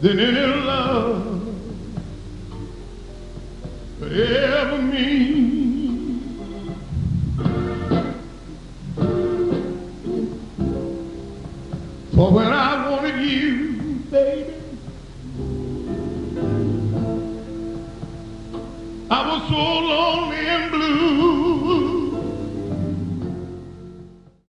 than any love could ever mean. For when I wanted you, baby, I was so lonely and blue.